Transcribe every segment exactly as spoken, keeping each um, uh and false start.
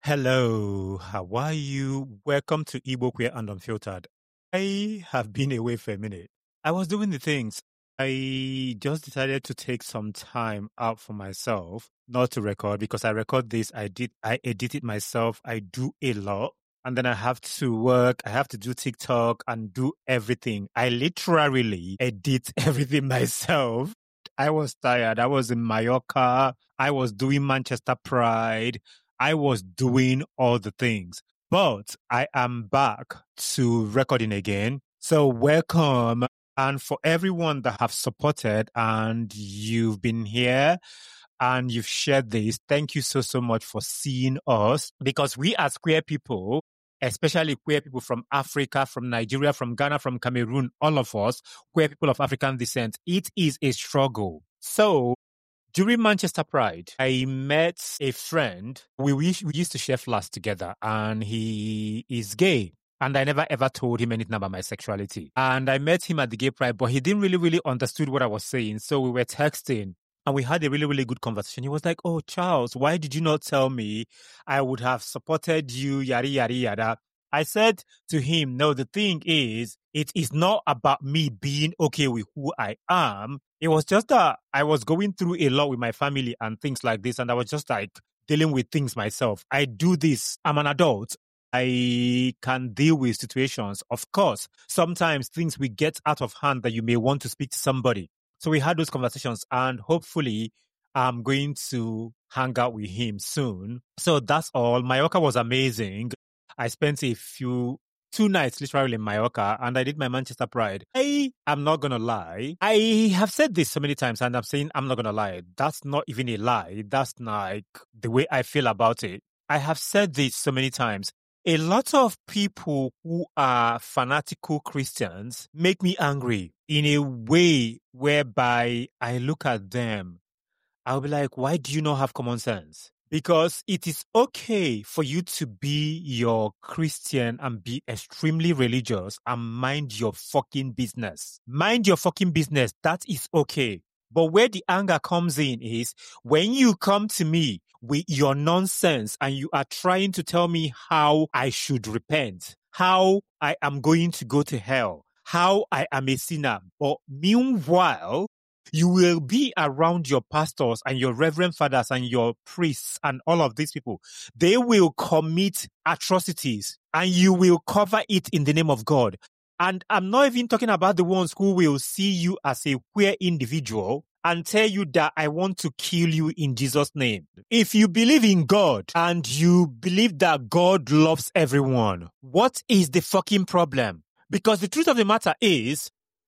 Hello, how are you? Welcome to Igbo Queer and Unfiltered. I have been away for a minute. I was doing the things. I just decided to take some time out for myself, not to record because I record this. I did, I edit it myself. I do a lot. And then I have to work. I have to do TikTok and do everything. I literally edit everything myself. I was tired. I was in Mallorca. I was doing Manchester Pride. I was doing all the things, but I am back to recording again. So welcome. And for everyone that have supported and you've been here and you've shared this, thank you so, so much for seeing us, because we as queer people, especially queer people from Africa, from Nigeria, from Ghana, from Cameroon, all of us, queer people of African descent, it is a struggle. So during Manchester Pride, I met a friend. We, we we used to share flats together, and he is gay. And I never ever told him anything about my sexuality. And I met him at the gay pride, but he didn't really, really understood what I was saying. So we were texting and we had a really, really good conversation. He was like, "Oh, Charles, why did you not tell me? I would have supported you, yada, yada, yada." I said to him, no, the thing is, it is not about me being okay with who I am. It was just that I was going through a lot with my family and things like this. And I was just like dealing with things myself. I do this. I'm an adult. I can deal with situations. Of course, sometimes things will get out of hand that you may want to speak to somebody. So we had those conversations, and hopefully I'm going to hang out with him soon. So that's all. Mallorca was amazing. I spent a few, two nights literally in Mallorca, and I did my Manchester Pride. I am not going to lie. I have said this so many times, and I'm saying I'm not going to lie. That's not even a lie. That's like the way I feel about it. I have said this so many times. A lot of people who are fanatical Christians make me angry in a way whereby I look at them. I'll be like, why do you not have common sense? Because it is okay for you to be your Christian and be extremely religious and mind your fucking business. Mind your fucking business. That is okay. But where the anger comes in is when you come to me with your nonsense and you are trying to tell me how I should repent, how I am going to go to hell, how I am a sinner. But meanwhile, you will be around your pastors and your reverend fathers and your priests and all of these people. They will commit atrocities and you will cover it in the name of God. And I'm not even talking about the ones who will see you as a queer individual and tell you that I want to kill you in Jesus' name. If you believe in God and you believe that God loves everyone, what is the fucking problem? Because the truth of the matter is,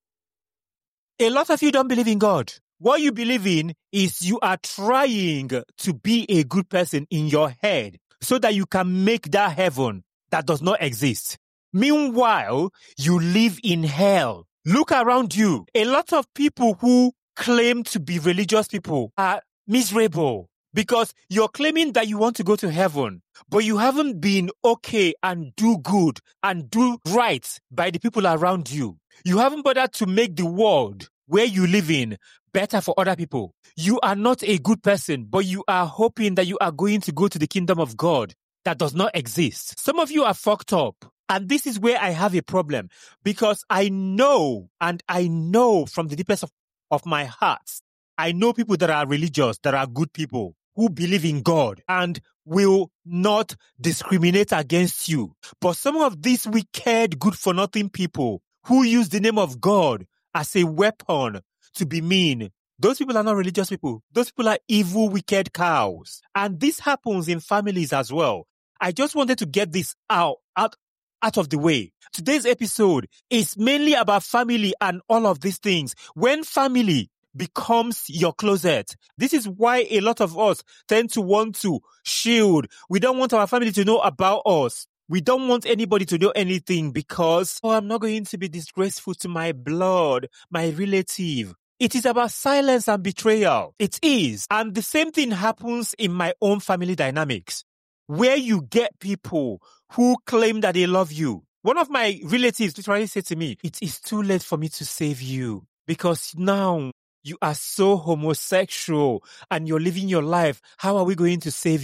a lot of you don't believe in God. What you believe in is you are trying to be a good person in your head so that you can make that heaven that does not exist. Meanwhile, you live in hell. Look around you. A lot of people who claim to be religious people are miserable because you're claiming that you want to go to heaven, but you haven't been okay and do good and do right by the people around you. You haven't bothered to make the world where you live in better for other people. You are not a good person, but you are hoping that you are going to go to the kingdom of God that does not exist. Some of you are fucked up. And this is where I have a problem, because I know, and I know from the deepest of, of my heart, I know people that are religious, that are good people, who believe in God and will not discriminate against you. But some of these wicked, good-for-nothing people who use the name of God as a weapon to be mean, those people are not religious people. Those people are evil, wicked cows. And this happens in families as well. I just wanted to get this out, out, out of the way. Today's episode is mainly about family and all of these things. When family becomes your closet, this is why a lot of us tend to want to shield. We don't want our family to know about us. We don't want anybody to know anything because, oh, I'm not going to be disgraceful to my blood, my relative. It is about silence and betrayal. It is. And the same thing happens in my own family dynamics, where you get people who claim that they love you. One of my relatives literally said to me, it is too late for me to save you because now you are so homosexual and you're living your life. How are we going to save you?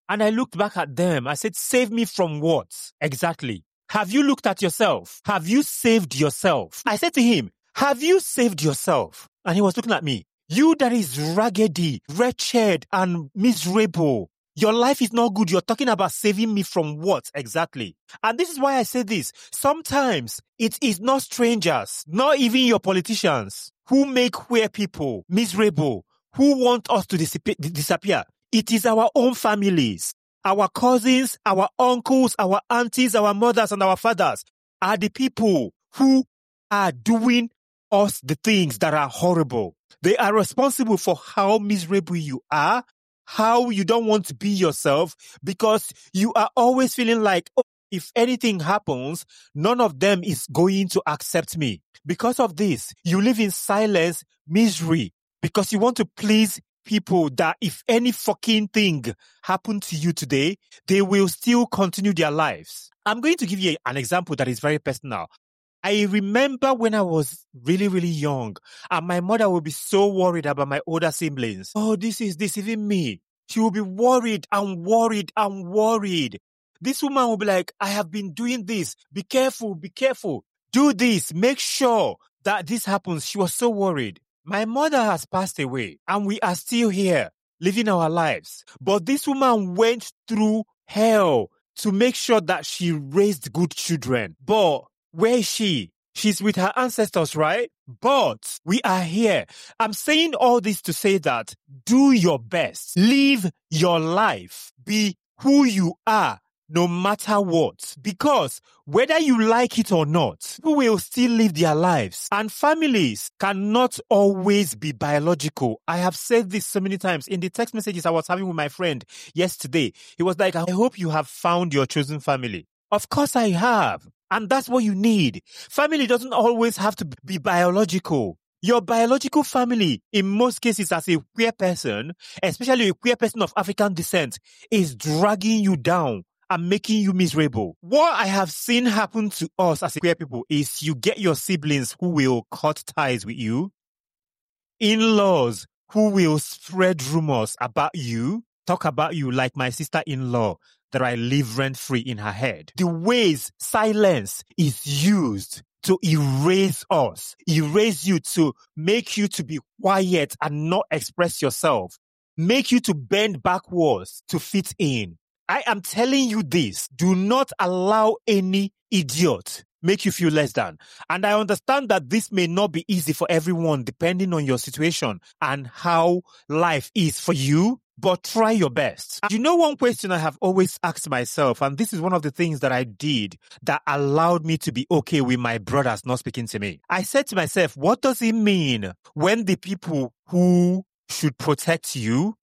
And I looked back at them. I said, save me from what? Exactly. Have you looked at yourself? Have you saved yourself? I said to him, have you saved yourself? And he was looking at me. You that is raggedy, wretched, and miserable. Your life is not good. You're talking about saving me from what exactly? And this is why I say this. Sometimes it is not strangers, not even your politicians, who make queer people miserable, who want us to disappear. It is our own families. Our cousins, our uncles, our aunties, our mothers, and our fathers are the people who are doing us the things that are horrible. They are responsible for how miserable you are, how you don't want to be yourself, because you are always feeling like, oh, if anything happens, none of them is going to accept me. Because of this, you live in silence, misery, because you want to please people that if any fucking thing happened to you today, they will still continue their lives. I'm going to give you an example that is very personal. I remember when I was really, really young, and my mother would be so worried about my older siblings. Oh, this is this, even me. She will be worried and worried and worried. This woman will be like, I have been doing this. Be careful, be careful. Do this. Make sure that this happens. She was so worried. My mother has passed away, and we are still here, living our lives. But this woman went through hell to make sure that she raised good children. But where is she? She's with her ancestors, right? But we are here. I'm saying all this to say that do your best. Live your life. Be who you are, no matter what. Because whether you like it or not, people will still live their lives. And families cannot always be biological. I have said this so many times in the text messages I was having with my friend yesterday. He was like, I hope you have found your chosen family. Of course I have. And that's what you need. Family doesn't always have to be biological. Your biological family, in most cases as a queer person, especially a queer person of African descent, is dragging you down and making you miserable. What I have seen happen to us as queer people is you get your siblings who will cut ties with you, in-laws who will spread rumors about you, talk about you like my sister-in-law that I live rent-free in her head. The ways silence is used to erase us, erase you, to make you to be quiet and not express yourself, make you to bend backwards to fit in. I am telling you this. Do not allow any idiot make you feel less than. And I understand that this may not be easy for everyone depending on your situation and how life is for you, but try your best. You know, one question I have always asked myself, and this is one of the things that I did that allowed me to be okay with my brothers not speaking to me. I said to myself, what does it mean when the people who should protect you,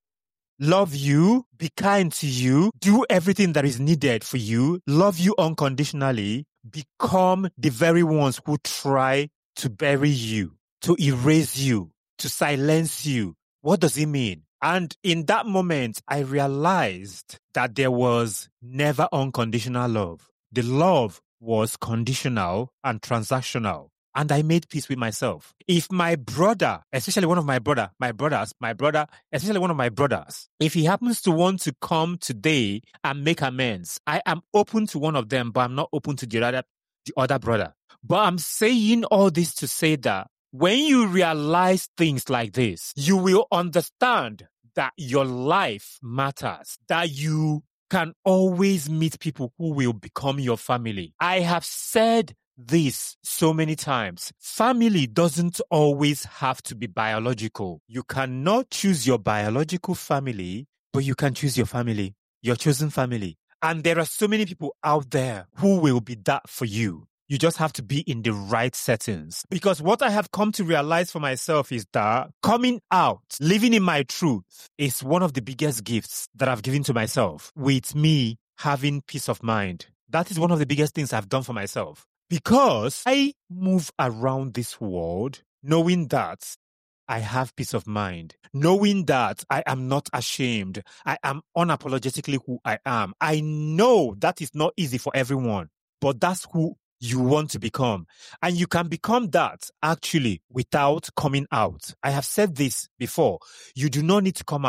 love you, be kind to you, do everything that is needed for you, love you unconditionally, become the very ones who try to bury you, to erase you, to silence you? What does it mean? And in that moment, I realized that there was never unconditional love. The love was conditional and transactional. And I made peace with myself. If my brother, especially one of my brother, my brothers, my brother, especially one of my brothers, if he happens to want to come today and make amends, I am open to one of them, but I'm not open to the other, the other brother. But I'm saying all this to say that when you realize things like this, you will understand that your life matters, that you can always meet people who will become your family. I have said this so many times. Family doesn't always have to be biological. You cannot choose your biological family, but you can choose your family, your chosen family. And there are so many people out there who will be that for you. You just have to be in the right settings. Because what I have come to realize for myself is that coming out, living in my truth, is one of the biggest gifts that I've given to myself, with me having peace of mind. That is one of the biggest things I've done for myself. Because I move around this world knowing that I have peace of mind, knowing that I am not ashamed. I am unapologetically who I am. I know that is not easy for everyone, but that's who you want to become. And you can become that actually without coming out. I have said this before. You do not need to come out.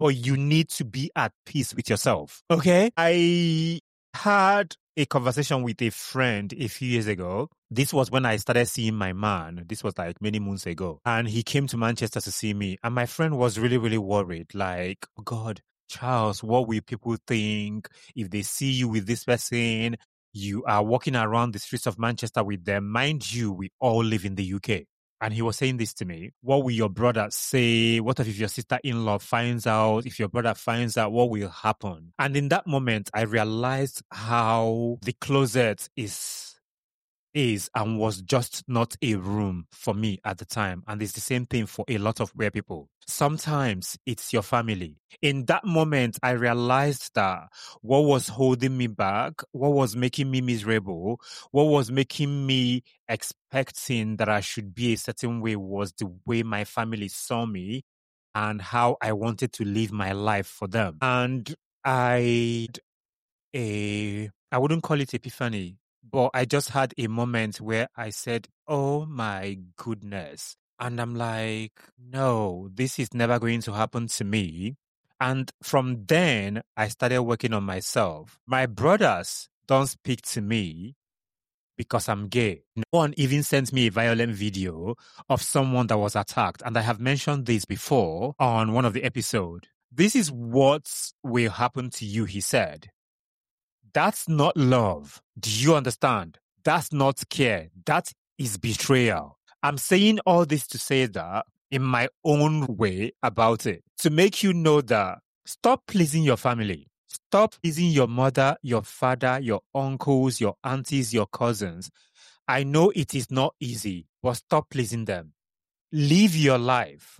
but you need to be at peace with yourself. Okay? I had a conversation with a friend a few years ago. This was when I started seeing my man. This was like many months ago. And he came to Manchester to see me. And my friend was really, really worried. Like, oh God, Charles, what will people think if they see you with this person? You are walking around the streets of Manchester with them. Mind you, we all live in the U K. And he was saying this to me. What will your brother say? What if your sister-in-law finds out? If your brother finds out, what will happen? And in that moment, I realized how the closet is is and was just not a room for me at the time. And it's the same thing for a lot of queer people. Sometimes it's your family. In that moment, I realized that what was holding me back, what was making me miserable, what was making me expecting that I should be a certain way was the way my family saw me and how I wanted to live my life for them. And I, a, I wouldn't call it epiphany, but I just had a moment where I said, oh my goodness. And I'm like, no, this is never going to happen to me. And from then, I started working on myself. My brothers don't speak to me because I'm gay. No one even sent me a violent video of someone that was attacked. And I have mentioned this before on one of the episodes. This is what will happen to you, he said. That's not love. Do you understand? That's not care. That is betrayal. I'm saying all this to say that in my own way about it, to make you know that stop pleasing your family. Stop pleasing your mother, your father, your uncles, your aunties, your cousins. I know it is not easy, but stop pleasing them. Live your life.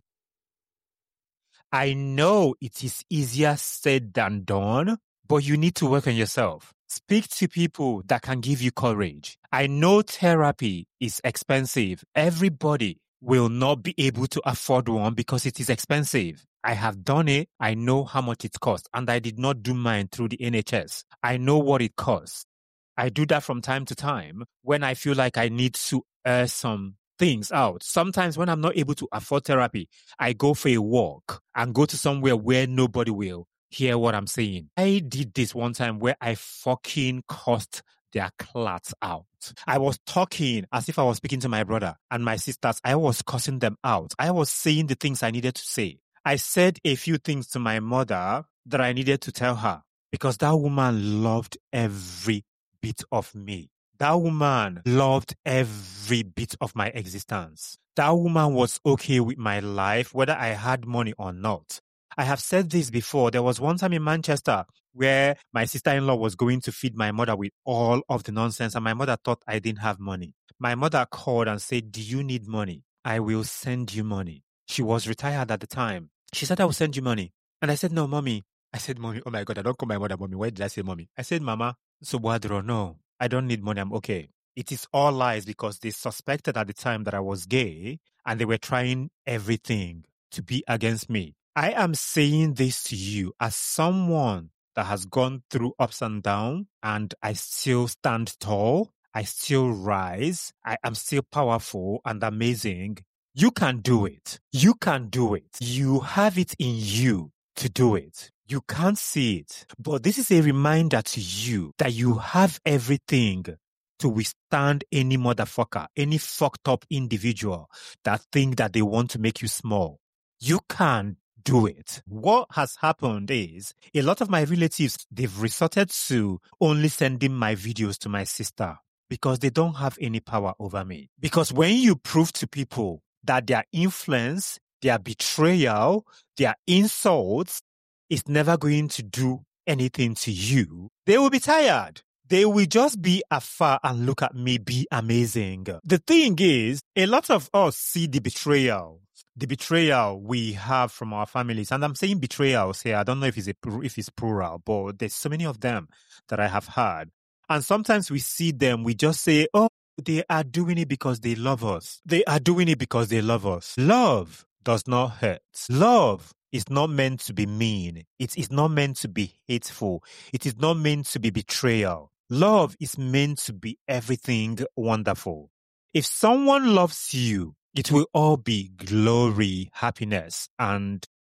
I know it is easier said than done, but you need to work on yourself. Speak to people that can give you courage. I know therapy is expensive. Everybody will not be able to afford one because it is expensive. I have done it. I know how much it costs, and I did not do mine through the N H S. I know what it costs. I do that from time to time when I feel like I need to air some things out. Sometimes when I'm not able to afford therapy, I go for a walk and go to somewhere where nobody will hear what I'm saying. I did this one time where I fucking cussed their clats out. I was talking as if I was speaking to my brother and my sisters. I was cussing them out. I was saying the things I needed to say. I said a few things to my mother that I needed to tell her because that woman loved every bit of me. That woman loved every bit of my existence. That woman was okay with my life, whether I had money or not. I have said this before. There was one time in Manchester where my sister-in-law was going to feed my mother with all of the nonsense, and my mother thought I didn't have money. My mother called and said, do you need money? I will send you money. She was retired at the time. She said, I will send you money. And I said, no, mommy. I said, mommy, oh my God, I don't call my mother mommy. Why did I say mommy? I said, mama. So, Wadro, no, I don't need money. I'm okay. It is all lies because they suspected at the time that I was gay and they were trying everything to be against me. I am saying this to you as someone that has gone through ups and downs, and I still stand tall. I still rise. I am still powerful and amazing. You can do it. You can do it. You have it in you to do it. You can't see it, but this is a reminder to you that you have everything to withstand any motherfucker, any fucked up individual that think that they want to make you small. You can do it. What has happened is a lot of my relatives, they've resorted to only sending my videos to my sister because they don't have any power over me. Because when you prove to people that their influence, their betrayal, their insults is never going to do anything to you, they will be tired. They will just be afar and look at me be amazing. The thing is, a lot of us see the betrayal. The betrayal we have from our families. And I'm saying betrayals here. I don't know if it's, a, if it's plural, but there's so many of them that I have had. And sometimes we see them, we just say, oh, they are doing it because they love us. They are doing it because they love us. Love does not hurt. Love is not meant to be mean. It is not meant to be hateful. It is not meant to be betrayal. Love is meant to be everything wonderful. If someone loves you, it will all be glory, happiness, and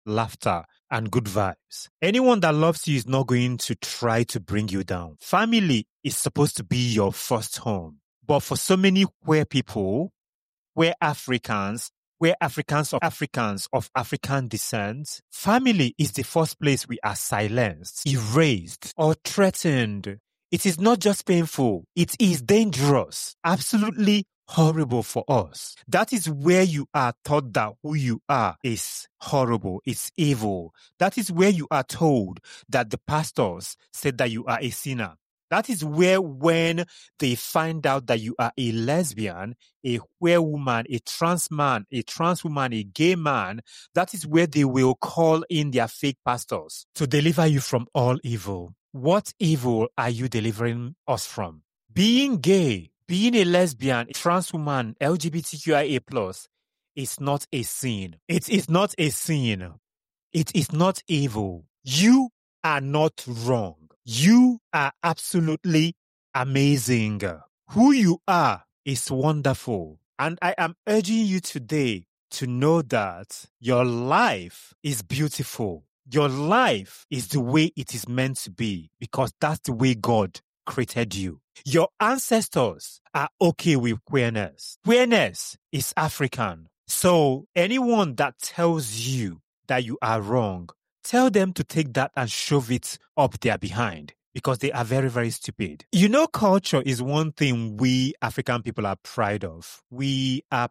laughter, and good vibes. Anyone that loves you is not going to try to bring you down. Family is supposed to be your first home. But for so many queer people, queer Africans, queer Africans of Africans of African descent, family is the first place we are silenced, erased, or threatened. It is not just painful, it is dangerous, absolutely horrible for us. That is where you are taught that who you are is horrible, it's evil. That is where you are told that the pastors said that you are a sinner. That is where when they find out that you are a lesbian, a queer woman, a trans man, a trans woman, a gay man, that is where they will call in their fake pastors to deliver you from all evil. What evil are you delivering us from? Being gay, being a lesbian, a trans woman, L G B T Q I A plus, is not a sin. It is not a sin. It is not evil. You are not wrong. You are absolutely amazing. Who you are is wonderful. And I am urging you today to know that your life is beautiful. Your life is the way it is meant to be because that's the way God created you. Your ancestors are okay with queerness. Queerness is African. So anyone that tells you that you are wrong, tell them to take that and shove it up their behind because they are very, very stupid. You know, culture is one thing we African people are proud of. We are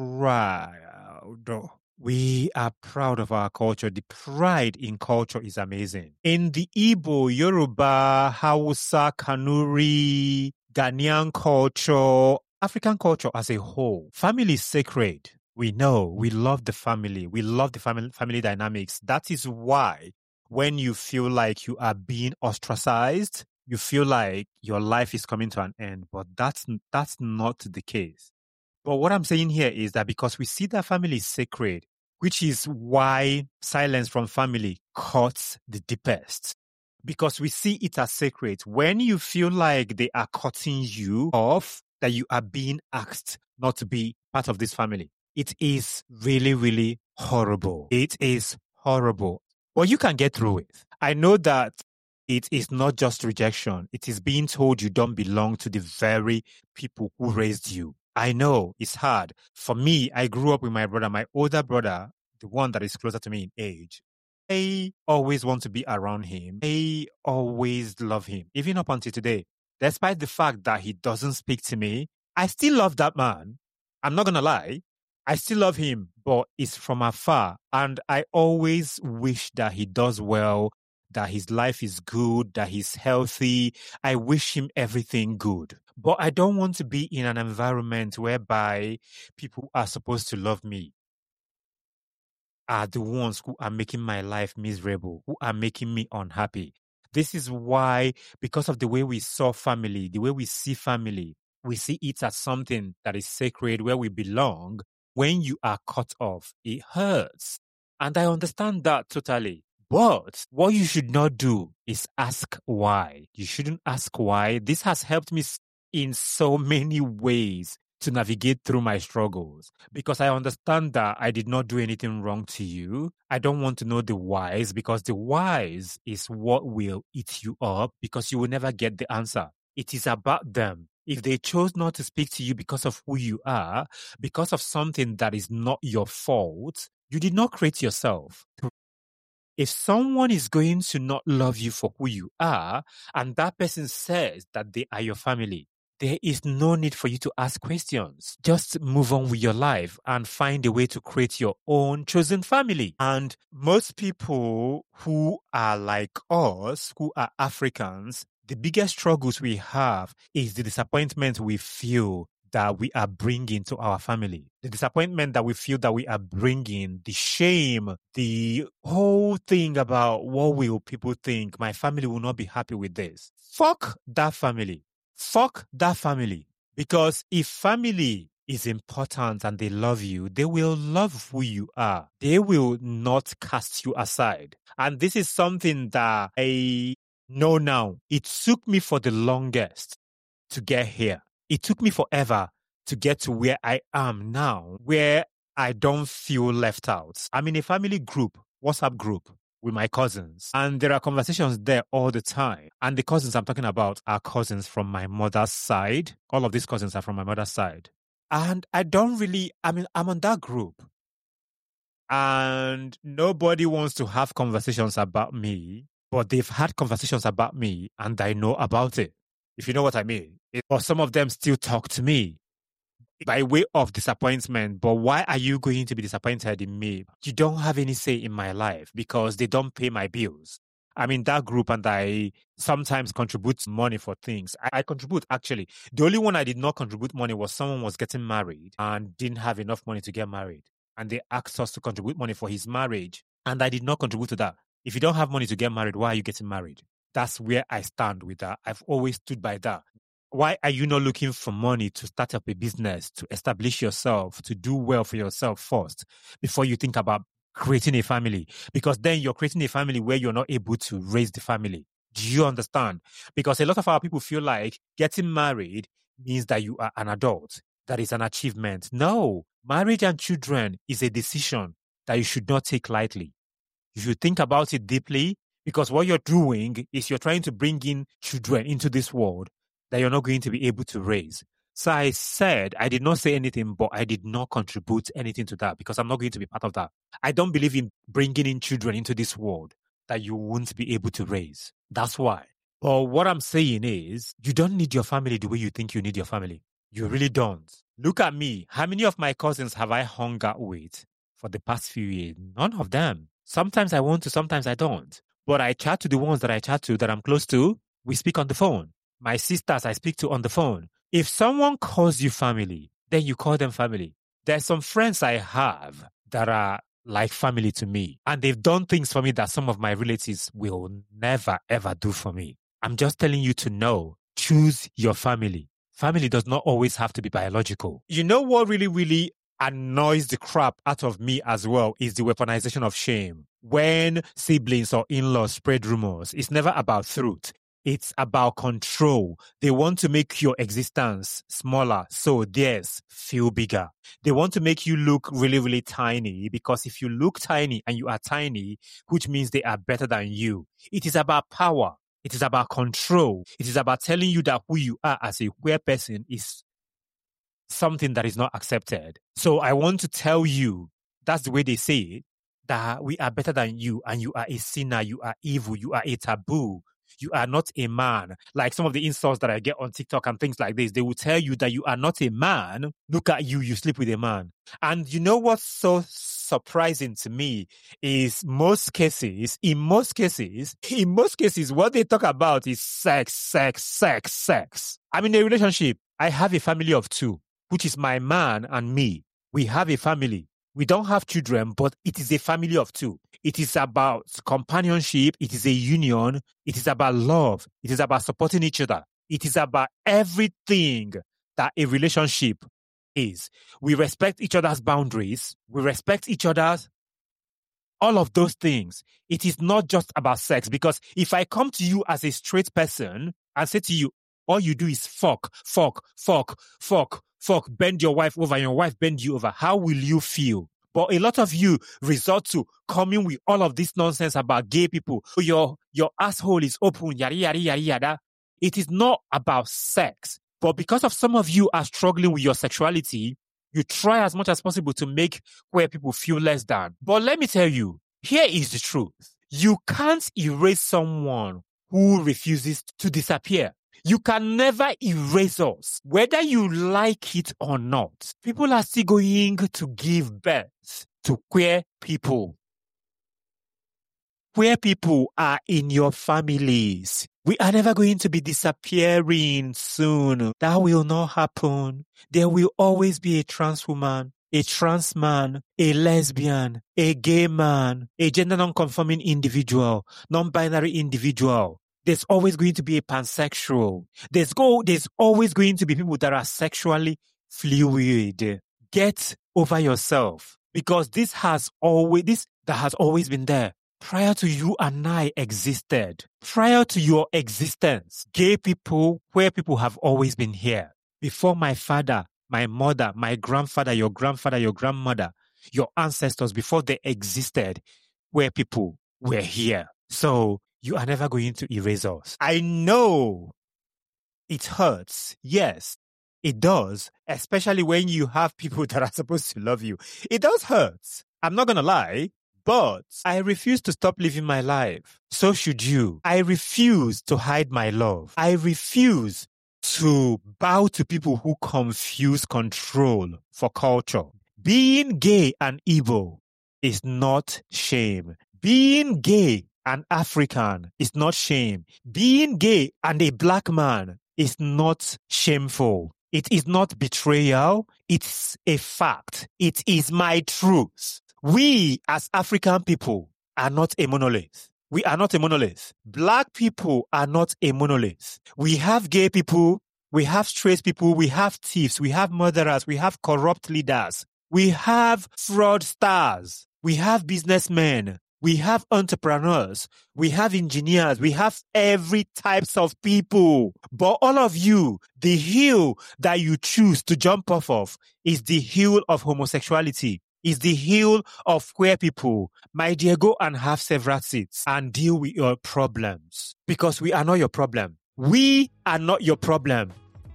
proud. We are proud of our culture. The pride in culture is amazing. In the Igbo, Yoruba, Hausa, Kanuri, Ghanaian culture, African culture as a whole, family is sacred. We know, we love the family. We love the family family dynamics. That is why when you feel like you are being ostracized, you feel like your life is coming to an end. But that's that's not the case. But what I'm saying here is that because we see that family is sacred, which is why silence from family cuts the deepest. Because we see it as sacred. When you feel like they are cutting you off, that you are being asked not to be part of this family, it is really, really horrible. It is horrible. But you can get through it. I know that it is not just rejection. It is being told you don't belong to the very people who raised you. I know it's hard. For me, I grew up with my brother, my older brother, the one that is closer to me in age. I always want to be around him. I always love him, even up until today. Despite the fact that he doesn't speak to me, I still love that man. I'm not going to lie. I still love him, but it's from afar. And I always wish that he does well, that his life is good, that he's healthy. I wish him everything good. But I don't want to be in an environment whereby people are supposed to love me are the ones who are making my life miserable, who are making me unhappy. This is why, because of the way we saw family, the way we see family, we see it as something that is sacred, where we belong. When you are cut off, it hurts. And I understand that totally. But what you should not do is ask why. You shouldn't ask why. This has helped me in so many ways to navigate through my struggles, because I understand that I did not do anything wrong to you. I don't want to know the whys, because the whys is what will eat you up, because you will never get the answer. It is about them. If they chose not to speak to you because of who you are, because of something that is not your fault, you did not create yourself. If someone is going to not love you for who you are, and that person says that they are your family, there is no need for you to ask questions. Just move on with your life and find a way to create your own chosen family. And most people who are like us, who are Africans, the biggest struggles we have is the disappointment we feel that we are bringing to our family. The disappointment that we feel that we are bringing, the shame, the whole thing about what will people think, my family will not be happy with this. Fuck that family. Fuck that family. Because if family is important and they love you, they will love who you are. They will not cast you aside. And this is something that I know now. It took me for the longest to get here. It took me forever to get to where I am now, where I don't feel left out. I'm in a family group WhatsApp group with my cousins. And there are conversations there all the time. And the cousins I'm talking about are cousins from my mother's side. All of these cousins are from my mother's side. And I don't really, I mean, I'm on that group. And nobody wants to have conversations about me, but they've had conversations about me and I know about it. If you know what I mean. Or some of them still talk to me by way of disappointment. But why are you going to be disappointed in me? You don't have any say in my life because they don't pay my bills. I'm in that group and I sometimes contribute money for things. I, I contribute actually. The only one I did not contribute money was someone was getting married and didn't have enough money to get married. And they asked us to contribute money for his marriage. And I did not contribute to that. If you don't have money to get married, why are you getting married? That's where I stand with that. I've always stood by that. Why are you not looking for money to start up a business, to establish yourself, to do well for yourself first before you think about creating a family? Because then you're creating a family where you're not able to raise the family. Do you understand? Because a lot of our people feel like getting married means that you are an adult. That is an achievement. No, marriage and children is a decision that you should not take lightly. You should think about it deeply because what you're doing is you're trying to bring in children into this world that you're not going to be able to raise. So I said, I did not say anything, but I did not contribute anything to that because I'm not going to be part of that. I don't believe in bringing in children into this world that you won't be able to raise. That's why. But what I'm saying is, you don't need your family the way you think you need your family. You really don't. Look at me. How many of my cousins have I hung out with for the past few years? None of them. Sometimes I want to, sometimes I don't. But I chat to the ones that I chat to that I'm close to. We speak on the phone. My sisters I speak to on the phone. If someone calls you family, then you call them family. There's some friends I have that are like family to me. And they've done things for me that some of my relatives will never, ever do for me. I'm just telling you to know, choose your family. Family does not always have to be biological. You know what really, really annoys the crap out of me as well is the weaponization of shame. When siblings or in-laws spread rumors, it's never about truth. It's about control. They want to make your existence smaller, so theirs feel bigger. They want to make you look really, really tiny because if you look tiny and you are tiny, which means they are better than you. It is about power. It is about control. It is about telling you that who you are as a queer person is something that is not accepted. So I want to tell you, that's the way they say it, that we are better than you and you are a sinner, you are evil, you are a taboo. You are not a man. Like some of the insults that I get on TikTok and things like this, they will tell you that you are not a man. Look at you, you sleep with a man. And you know what's so surprising to me is most cases, in most cases, in most cases, what they talk about is sex, sex, sex, sex. I'm in a relationship. I have a family of two, which is my man and me. We have a family. We don't have children, but it is a family of two. It is about companionship. It is a union. It is about love. It is about supporting each other. It is about everything that a relationship is. We respect each other's boundaries. We respect each other's, all of those things. It is not just about sex, because if I come to you as a straight person and say to you, all you do is fuck, fuck, fuck, fuck, fuck, bend your wife over, your wife bend you over, how will you feel? But a lot of you resort to coming with all of this nonsense about gay people. Your, your asshole is open, yada, yada, yada, yada. It is not about sex. But because of some of you are struggling with your sexuality, you try as much as possible to make queer people feel less than. But let me tell you, here is the truth. You can't erase someone who refuses to disappear. You can never erase us, whether you like it or not. People are still going to give birth to queer people. Queer people are in your families. We are never going to be disappearing soon. That will not happen. There will always be a trans woman, a trans man, a lesbian, a gay man, a gender non-conforming individual, non-binary individual. There's always going to be a pansexual. There's go, there's always going to be people that are sexually fluid. Get over yourself, because this has always, this that has always been there. Prior to you and I existed, prior to your existence, gay people, queer people have always been here. Before my father, my mother, my grandfather, your grandfather, your grandmother, your ancestors, before they existed, where people were here. So you are never going to erase us. I know it hurts. Yes, it does. Especially when you have people that are supposed to love you. It does hurt. I'm not going to lie. But I refuse to stop living my life. So should you. I refuse to hide my love. I refuse to bow to people who confuse control for culture. Being gay and Igbo is not shame. Being gay and African is not shame. Being gay and a black man is not shameful. It is not betrayal. It's a fact. It is my truth. We, as African people, are not a monolith. We are not a monolith. Black people are not a monolith. We have gay people, we have straight people, we have thieves, we have murderers, we have corrupt leaders, we have fraudsters, we have businessmen, we have entrepreneurs, we have engineers, we have every types of people. But all of you, the hill that you choose to jump off of is the hill of homosexuality. Is the hill of queer people. My dear, go and have several seats and deal with your problems. Because we are not your problem. We are not your problem.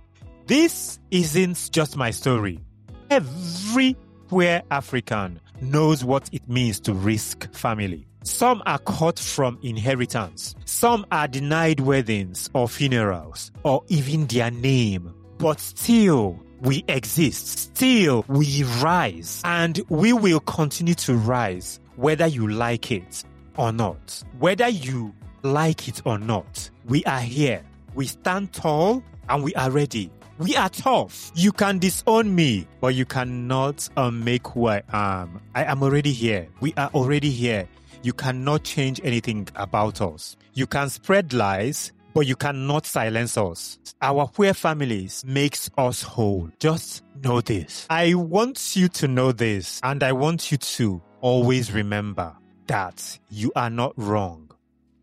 This isn't just my story. Every queer African knows what it means to risk family. Some are cut from inheritance. Some are denied weddings or funerals or even their name. But still, we exist. Still, we rise. And we will continue to rise, whether you like it or not. Whether you like it or not, we are here. We stand tall and we are ready. We are tough. You can disown me, but you cannot unmake who I am. I am already here. We are already here. You cannot change anything about us. You can spread lies, but you cannot silence us. Our queer families makes us whole. Just know this. I want you to know this, and I want you to always remember that you are not wrong.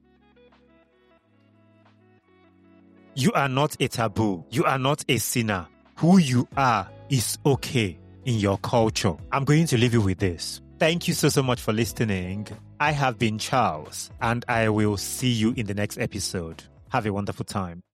You are not a taboo. You are not a sinner. Who you are is okay in your culture. I'm going to leave you with this. Thank you so, so much for listening. I have been Charles, and I will see you in the next episode. Have a wonderful time.